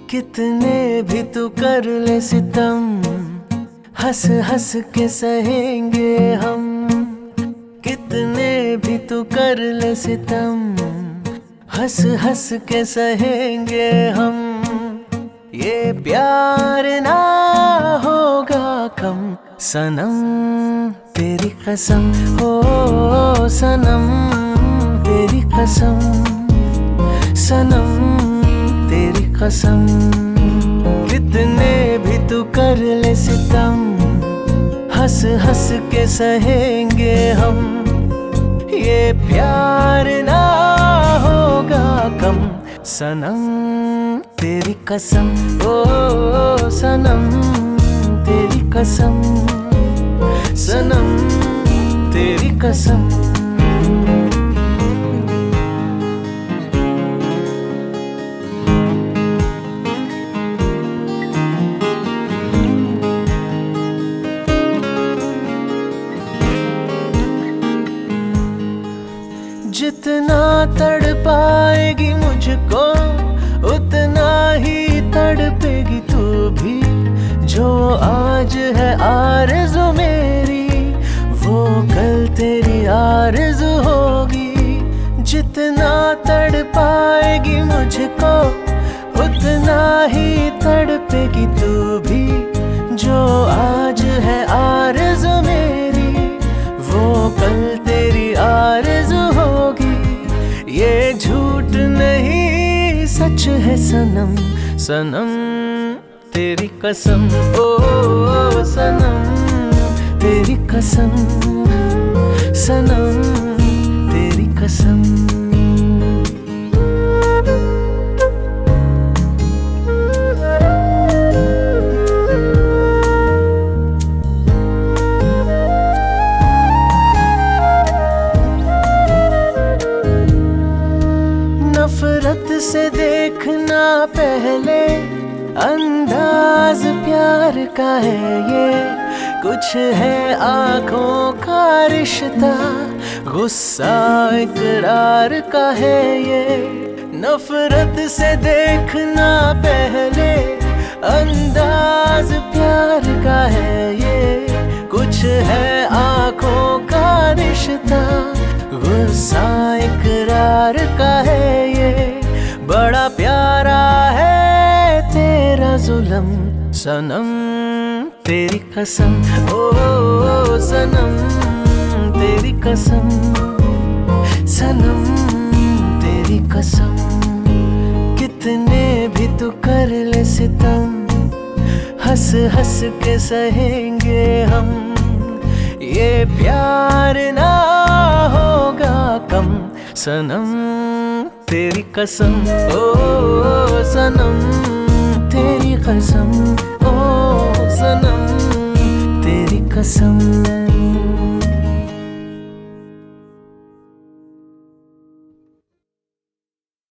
कितने भी तू कर ले सितम, हंस हंस के सहेंगे हम। कितने भी तू कर ले सितम, हंस हंस के सहेंगे हम। ये प्यार ना होगा कम सनम, तेरी कसम हो सनम, तेरी कसम सनम, तेरी कसम। कितने भी तू कर ले सितम, हंस हंस के सहेंगे हम। ये प्यार ना होगा कम सनम, तेरी कसम ओ सनम, तेरी कसम सनम, तेरी कसम। जितना तड़पाएगी मुझको उतना ही तड़पेगी तू भी। जो आज है आरज़ू मेरी वो कल तेरी आरज़ू होगी। जितना तड़पाएगी मुझको उतना ही तड़पेगी तू भी। जो आज है आरज़ू मेरी वो कल तेरी आरज़ू होगी। ये झूठ नहीं सच है सनम, सनम तेरी कसम ओ सनम, तेरी कसम सनम, तेरी कसम। नफरत से देखना पहले अंदाज प्यार का है ये। कुछ है आँखों का रिश्ता, गुस्सा इकरार का है ये। नफरत से देखना पहले अंदाज प्यार का है ये। कुछ है आँखों का रिश्ता, गुस्सा इकरार का है ये। बड़ा प्यारा है तेरा जुल्म सनम, तेरी कसम ओ सनम, तेरी कसम सनम, तेरी कसम। कितने भी तू कर ले सितम, हंस हंस के सहेंगे हम। ये प्यार ना होगा कम सनम, तेरी कसम ओ सनम, तेरी कसम ओ सनम, तेरी कसम।